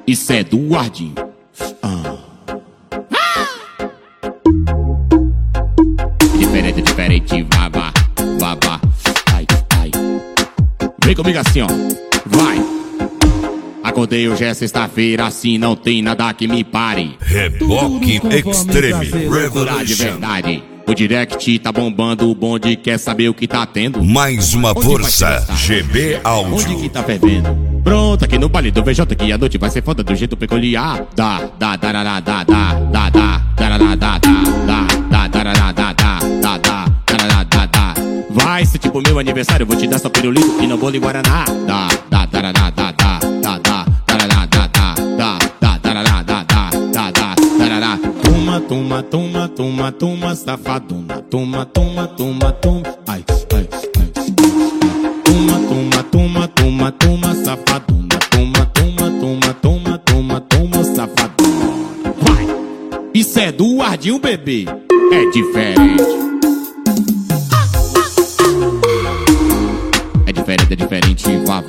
Isso é do Ardinho. Diferente, vá. Ai. Vem comigo assim, ó. Vai. Acordei hoje é sexta-feira, assim não tem nada que me pare. Reboque Extreme De Revolution. verdade. O direct tá bombando, o bonde quer saber o que tá tendo. Mais uma Onde vai força, começar? GB Onde que Áudio. tá fervendo? Pronto, aqui no baile do VJ que a noite vai ser foda do jeito peculiar. Vai ser tipo meu aniversário, vou te dar só pirulito e não vou lhe guaraná. Toma, safadona. Toma. Ai. Toma, safadona. Toma, safadona. Vai! Isso é do Ardinho, bebê. É diferente. É diferente. Vá.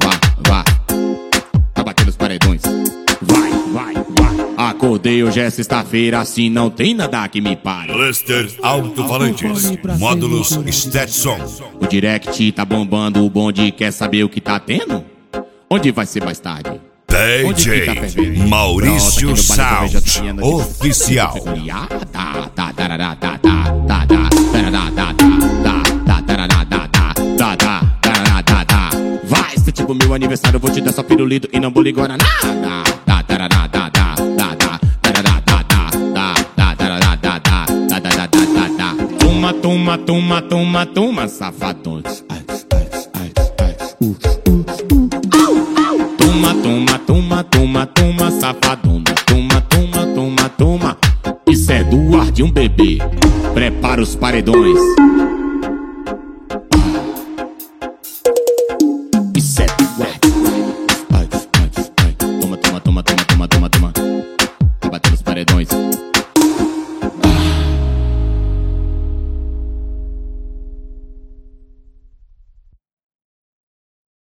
Tá batendo os paredões. Vai. Acordei hoje é sexta-feira, assim não tem nada que me pare. Lester Alto-Falantes. Módulos Stetson. O direct tá bombando, o bonde quer saber o que tá tendo? Onde vai ser mais tarde? Onde que tá fervendo? DJ Maurício Pronto, aqui no baile do VJ Sound. que a noite vai ser Oficial. peculiar. Vai ser tipo meu aniversário, vou te dar só pirulito e não vou lhe guaraná. Toma, safadões. Toma, safadona. Toma. Isso é do Ardinho, bebê. Prepara os paredões.